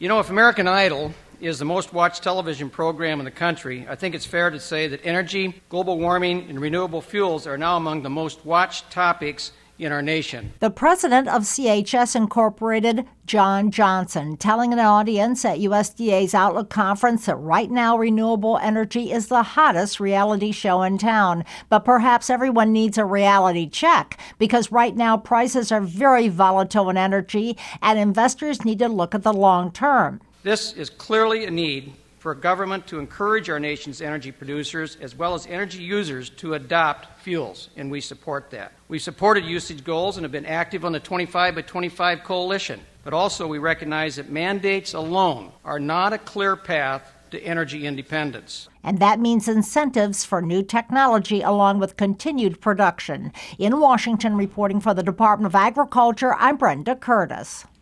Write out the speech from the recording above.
You know, if American Idol is the most watched television program in the country, I think it's fair to say that energy, global warming, and renewable fuels are now among the most watched topics in our nation. The president of CHS Incorporated, John Johnson, telling an audience at USDA's Outlook Conference that right now renewable energy is the hottest reality show in town. But perhaps everyone needs a reality check because right now prices are very volatile in energy and investors need to look at the long term. This is clearly a need for a government to encourage our nation's energy producers as well as energy users to adopt fuels, and we support that. We've supported usage goals and have been active on the 25 by 25 coalition, but also we recognize that mandates alone are not a clear path to energy independence. And that means incentives for new technology along with continued production. In Washington, reporting for the Department of Agriculture, I'm Brenda Curtis.